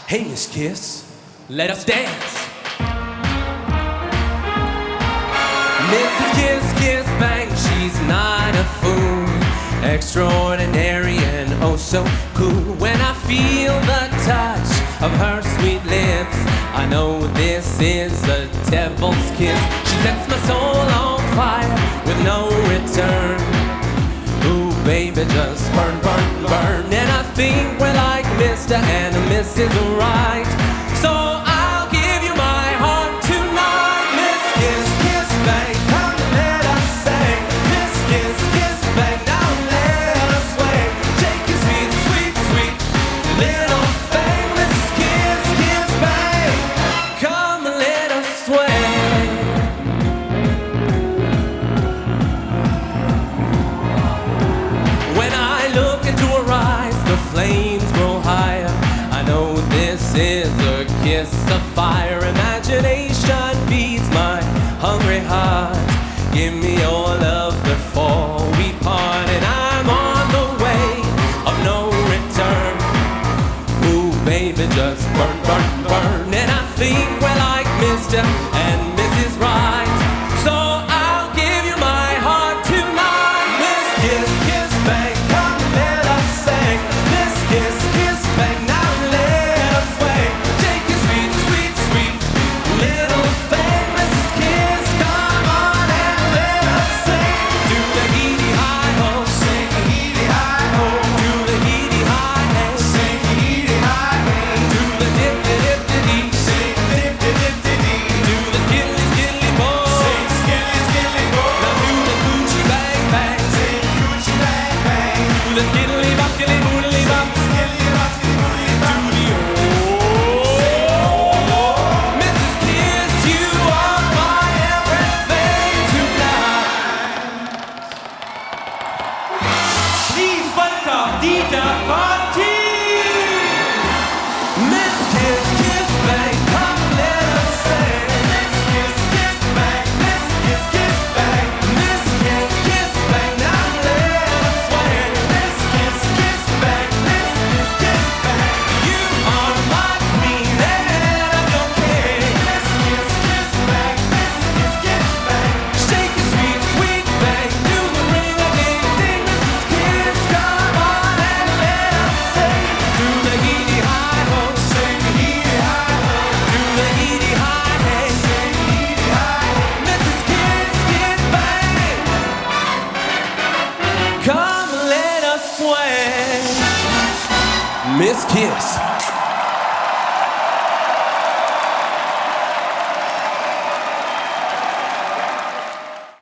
Hey, Miss Kiss, let us dance. Mrs. Kiss, Kiss Bang, she's not a fool. Extraordinary and oh so cool. When I feel the touch of her sweet lips, I know this is the devil's kiss. She sets my soul on fire with no return. Ooh, baby, just burn, burn, burn. And I think we're like Mr. and Mrs. Right. So I'll give you my heart tonight. Miss Kiss, Kiss Bang, come let us sing. Miss Kiss, Kiss Bang, now let us sway. Shake your sweet, sweet, sweet little thing. Mrs. Kiss, Kiss Bang, come let us sway. When I look into her eyes, the flames grow higher. I know this is a kiss of fire. Imagination feeds my hungry heart. Give me your love before we part. And I'm on the way of no return. Ooh, baby, just burn, burn, burn. And I think we're like Mr. and Mrs. Right. So I'll give you my heart tonight. Miss Kiss, Kiss Bang, come let us sing. Miss Kiss, Kiss Bang, now let us sway. Take your sweet, sweet, sweet little thing. Mrs. Kiss, come on and let us sing. Do the heedy high ho, sing the heedy high ho. Do the heedy high hey, sing the heedy high hey. Do the dip dip dip sing dip dip dip dip. Do the skilly skilly bo, sing skilly skilly bo. Now do the coochie bang bang, sing coochie bang bang. Do the skilly bop skilly boodly bop, skilly bop skilly boodly bop. Do the oh, Mrs. Kiss, you are my everything tonight. Please welcome Dieter Fontein! Miss Kiss, Kiss Bang, come let us sing. Miss Kiss, Kiss Bang, Miss Kiss, Kiss Bang, Miss Kiss, Kiss Bang, now let us sway. Miss Kiss, Kiss Bang, Miss Kiss, Kiss Bang, you are my queen and I'm your king. Miss Kiss, Kiss Bang, Miss Kiss, Kiss Bang, shake your sweet, sweet bang, do the ring a ding ding. Mrs. Kiss, come on and let us sing. Do the heedy high ho, sing the heedy high ho. Do the heedy high hey, sing the heedy high hey. Mrs. Kiss, Kiss Bang, come let us sway. Miss Kiss.